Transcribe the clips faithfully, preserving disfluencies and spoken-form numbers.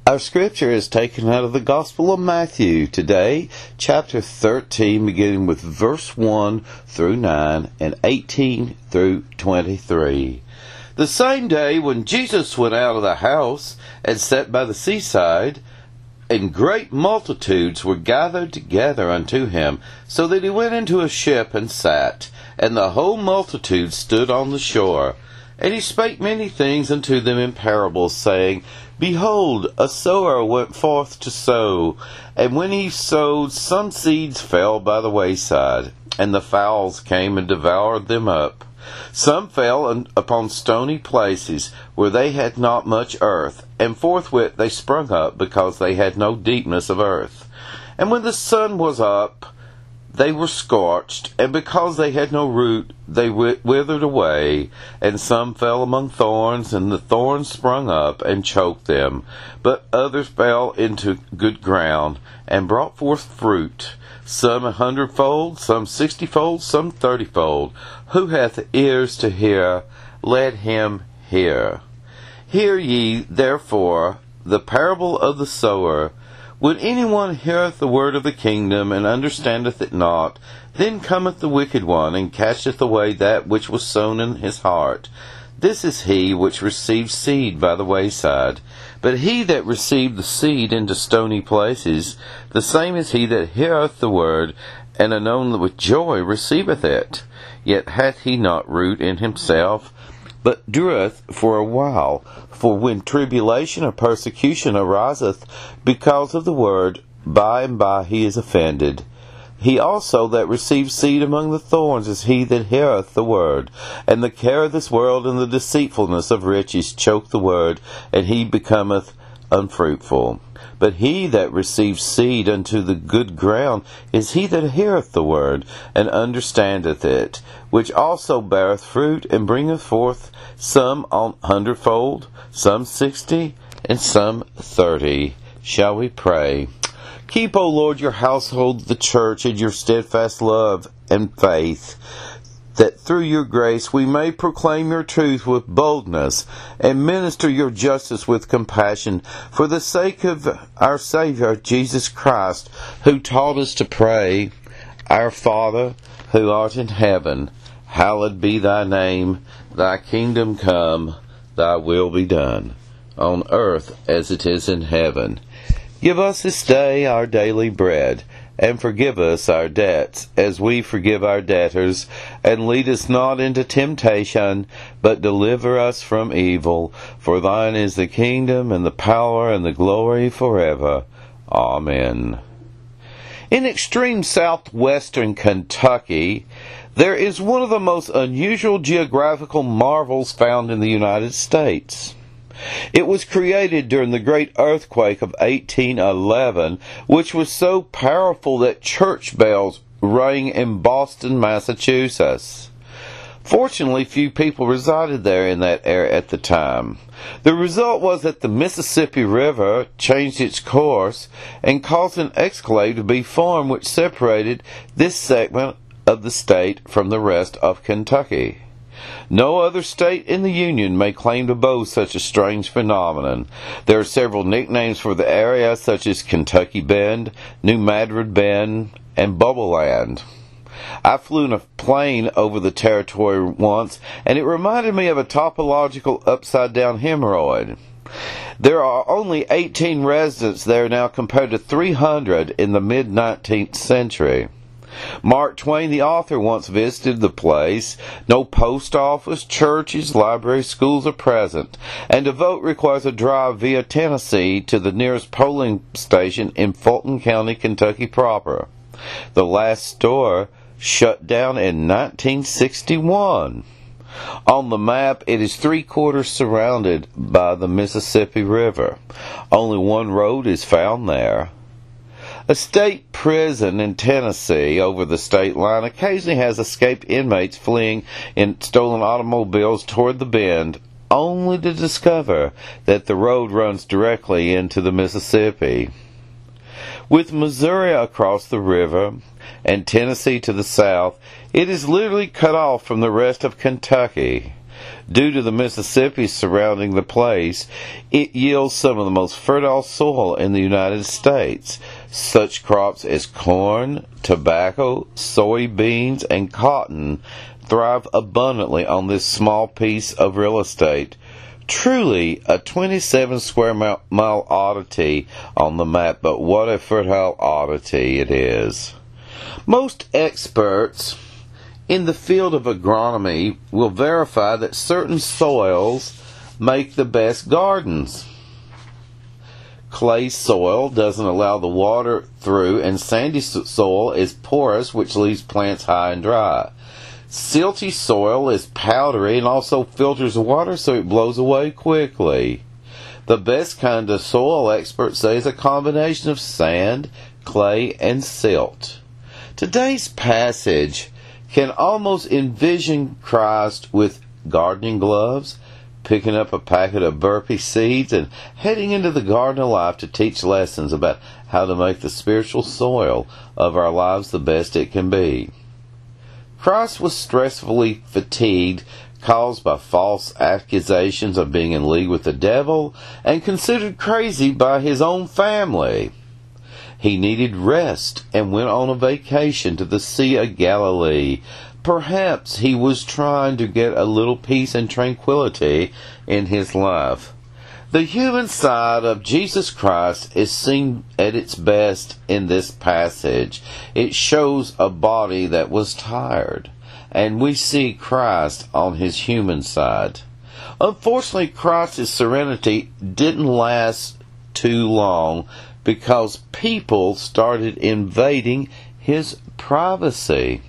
Our scripture is taken out of the Gospel of Matthew today, chapter thirteen, beginning with verse one through nine and eighteen through twenty-three. The same day when Jesus went out of the house and sat by the seaside, and great multitudes were gathered together unto him, so that he went into a ship and sat, and the whole multitude stood on the shore. And he spake many things unto them in parables, saying, Behold, a sower went forth to sow, and when he sowed, some seeds fell by the wayside, and the fowls came and devoured them up. Some fell upon stony places, where they had not much earth, and forthwith they sprung up, because they had no deepness of earth. And when the sun was up, they were scorched, and because they had no root, they withered away. And some fell among thorns, and the thorns sprung up and choked them. But others fell into good ground, and brought forth fruit, some a hundredfold, some sixtyfold, some thirtyfold. Who hath ears to hear, let him hear. Hear ye, therefore, the parable of the sower. When anyone heareth the word of the kingdom, and understandeth it not, then cometh the wicked one, and casteth away that which was sown in his heart. This is he which received seed by the wayside. But he that received the seed into stony places, the same is he that heareth the word, and anon with joy receiveth it. Yet hath he not root in himself, but dureth for a while. For when tribulation or persecution ariseth because of the word, by and by he is offended. He also that receives seed among the thorns is he that heareth the word, and the care of this world and the deceitfulness of riches choke the word, and he becometh unfruitful. But he that receives seed unto the good ground is he that heareth the word, and understandeth it, which also beareth fruit, and bringeth forth some an hundredfold, some sixty, and some thirty. Shall we pray? Keep, O Lord, your household, the church, in your steadfast love and faith, that through your grace we may proclaim your truth with boldness, and minister your justice with compassion, for the sake of our Savior, Jesus Christ, who taught us to pray, Our Father, who art in heaven, hallowed be thy name, thy kingdom come, thy will be done, on earth as it is in heaven. Give us this day our daily bread, and forgive us our debts, as we forgive our debtors. And lead us not into temptation, but deliver us from evil. For thine is the kingdom, and the power, and the glory forever. Amen. In extreme southwestern Kentucky, there is one of the most unusual geographical marvels found in the United States. It was created during the great earthquake of eighteen eleven, which was so powerful that church bells rang in Boston, Massachusetts. Fortunately, few people resided there in that area at the time. The result was that the Mississippi River changed its course and caused an exclave to be formed which separated this segment of the state from the rest of Kentucky. No other state in the Union may claim to boast such a strange phenomenon. There are several nicknames for the area, such as Kentucky Bend, New Madrid Bend, and Bubble Land. I flew in a plane over the territory once, and it reminded me of a topological upside-down hemorrhoid. There are only eighteen residents there now compared to three hundred in the mid-nineteenth century. Mark Twain, the author, once visited the place. No post office, churches, libraries, schools are present, and to vote requires a drive via Tennessee to the nearest polling station in Fulton County, Kentucky proper. The last store shut down in nineteen sixty-one. On the map, it is three-quarters surrounded by the Mississippi River. Only one road is found there. A state prison in Tennessee over the state line occasionally has escaped inmates fleeing in stolen automobiles toward the Bend, only to discover that the road runs directly into the Mississippi. With Missouri across the river and Tennessee to the south, it is literally cut off from the rest of Kentucky. Due to the Mississippi surrounding the place, it yields some of the most fertile soil in the United States. Such crops as corn, tobacco, soybeans, and cotton thrive abundantly on this small piece of real estate. Truly a twenty-seven square mile oddity on the map, but what a fertile oddity it is. Most experts in the field of agronomy will verify that certain soils make the best gardens. Clay soil doesn't allow the water through, and sandy soil is porous, which leaves plants high and dry. Silty soil is powdery and also filters water so it blows away quickly. The best kind of soil, experts say, is a combination of sand, clay, and silt. Today's passage can almost envision Christ with gardening gloves, picking up a packet of burpee seeds, and heading into the garden of life to teach lessons about how to make the spiritual soil of our lives the best it can be. Christ was stressfully fatigued, caused by false accusations of being in league with the devil, and considered crazy by his own family. He needed rest and went on a vacation to the Sea of Galilee. Perhaps he was trying to get a little peace and tranquility in his life. The human side of Jesus Christ is seen at its best in this passage. It shows a body that was tired, and we see Christ on his human side. Unfortunately, Christ's serenity didn't last too long, because people started invading his privacy.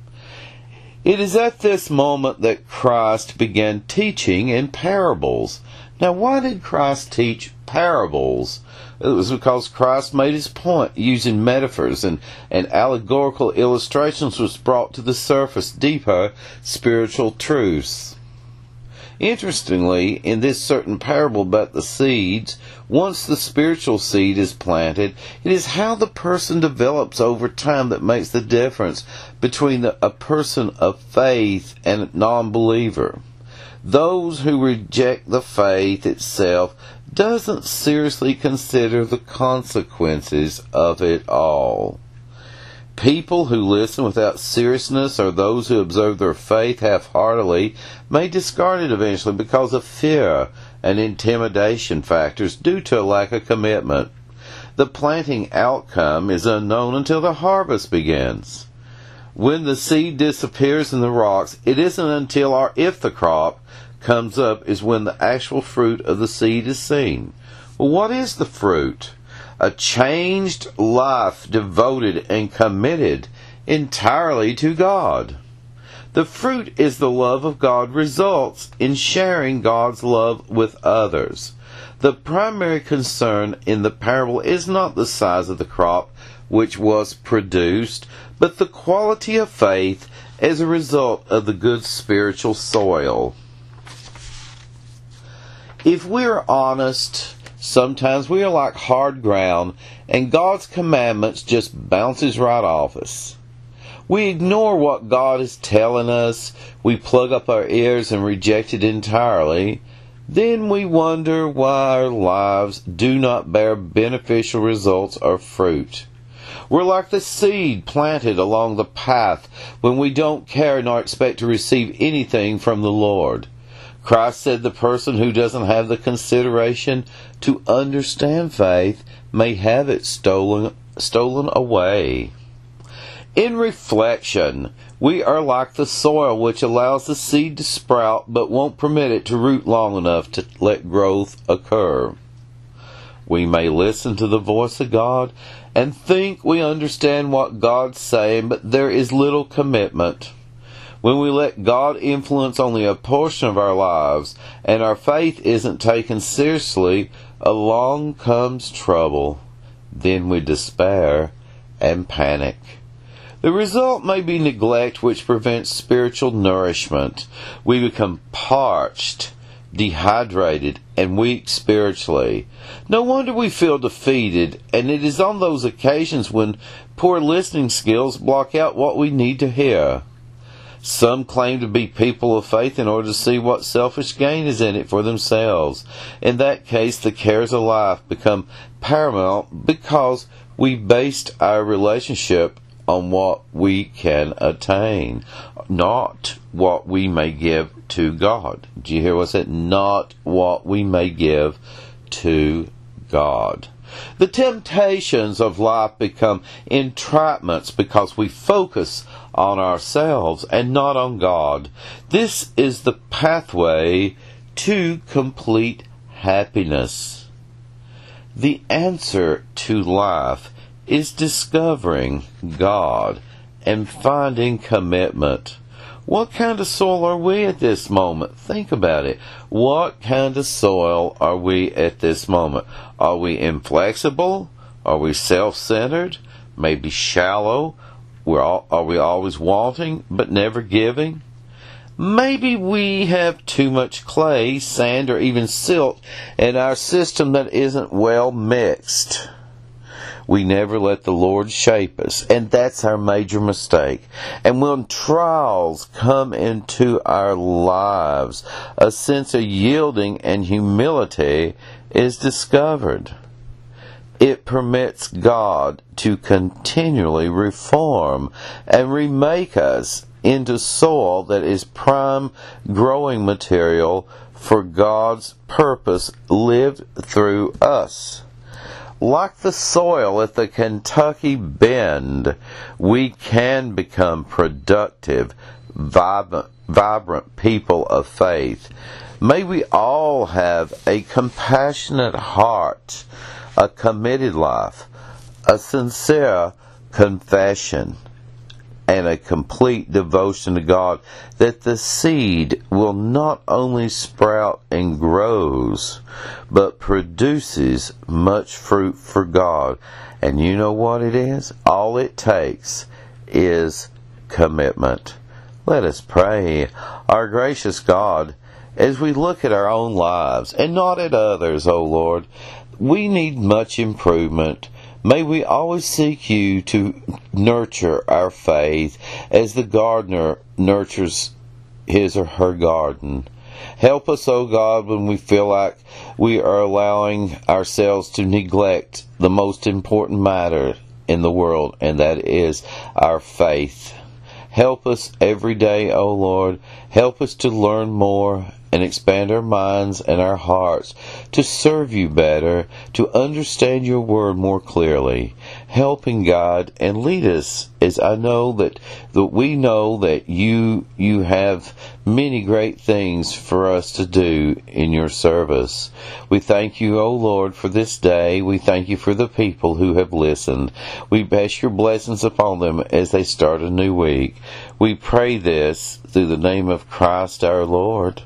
It is at this moment that Christ began teaching in parables. Now, why did Christ teach parables? It was because Christ made his point using metaphors and, and allegorical illustrations, which brought to the surface deeper spiritual truths. Interestingly, in this certain parable about the seeds, once the spiritual seed is planted, it is how the person develops over time that makes the difference between the, a person of faith and a non-believer. Those who reject the faith itself doesn't seriously consider the consequences of it all. People who listen without seriousness, or those who observe their faith half-heartedly, may discard it eventually because of fear and intimidation factors due to a lack of commitment. The planting outcome is unknown until the harvest begins. When the seed disappears in the rocks, it isn't until or if the crop comes up is when the actual fruit of the seed is seen. Well, what is the fruit? A changed life devoted and committed entirely to God. The fruit is the love of God results in sharing God's love with others. The primary concern in the parable is not the size of the crop which was produced, but the quality of faith as a result of the good spiritual soil. If we're honest, sometimes we are like hard ground, and God's commandments just bounces right off us. We ignore what God is telling us, we plug up our ears and reject it entirely. Then we wonder why our lives do not bear beneficial results or fruit. We're like the seed planted along the path when we don't care nor expect to receive anything from the Lord. Christ said the person who doesn't have the consideration to understand faith may have it stolen, stolen away. In reflection, we are like the soil which allows the seed to sprout but won't permit it to root long enough to let growth occur. We may listen to the voice of God and think we understand what God's saying, but there is little commitment. When we let God influence only a portion of our lives and our faith isn't taken seriously, along comes trouble. Then we despair and panic. The result may be neglect, which prevents spiritual nourishment. We become parched, dehydrated, and weak spiritually. No wonder we feel defeated, and it is on those occasions when poor listening skills block out what we need to hear. Some claim to be people of faith in order to see what selfish gain is in it for themselves. In that case, the cares of life become paramount because we based our relationship on what we can attain, not what we may give to God. Do you hear what I said? Not what we may give to God. The temptations of life become entrapments because we focus on ourselves and not on God. This is the pathway to complete happiness. The answer to life is discovering God and finding commitment. What kind of soil are we at this moment? Think about it. What kind of soil are we at this moment? Are we inflexible? Are we self-centered? Maybe shallow? We're all, are we always wanting but never giving? Maybe we have too much clay, sand, or even silt in our system that isn't well mixed. We never let the Lord shape us, and that's our major mistake. And when trials come into our lives, a sense of yielding and humility is discovered. It permits God to continually reform and remake us into soil that is prime growing material for God's purpose lived through us. Like the soil at the Kentucky Bend, we can become productive, vibrant, vibrant people of faith. May we all have a compassionate heart, a committed life, a sincere confession, and a complete devotion to God, that the seed will not only sprout and grows, but produces much fruit for God. And you know what it is? All it takes is commitment. Let us pray. Our gracious God, as we look at our own lives and not at others, O Lord, we need much improvement. May we always seek you to nurture our faith as the gardener nurtures his or her garden. Help us, O God, when we feel like we are allowing ourselves to neglect the most important matter in the world, and that is our faith. Help us every day, O Lord. Help us to learn more and expand our minds and our hearts to serve you better, to understand your word more clearly. Help and guide and lead us, as I know that, that we know that you you have many great things for us to do in your service. We thank you, O Lord, for this day. We thank you for the people who have listened. We ask your blessings upon them as they start a new week. We pray this through the name of Christ our Lord.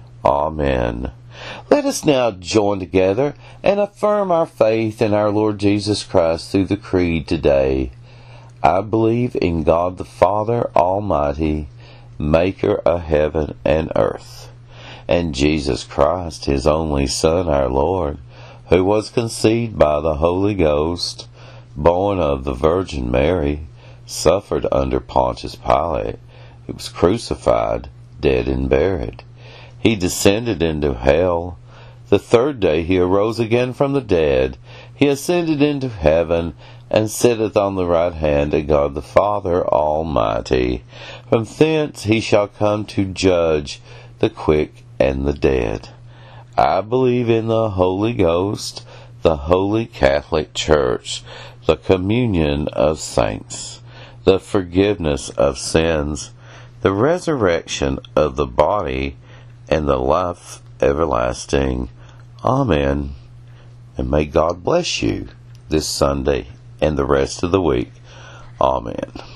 Amen. Let us now join together and affirm our faith in our Lord Jesus Christ through the Creed today. I believe in God the Father Almighty, maker of heaven and earth, and Jesus Christ, his only Son, our Lord, who was conceived by the Holy Ghost, born of the Virgin Mary, suffered under Pontius Pilate, he was crucified, dead and buried. He descended into hell. The third day he arose again from the dead. He ascended into heaven, and sitteth on the right hand of God the Father Almighty. From thence he shall come to judge the quick and the dead. I believe in the Holy Ghost, the Holy Catholic Church, the communion of saints, the forgiveness of sins, the resurrection of the body, and the life everlasting. Amen. And may God bless you this Sunday and the rest of the week. Amen.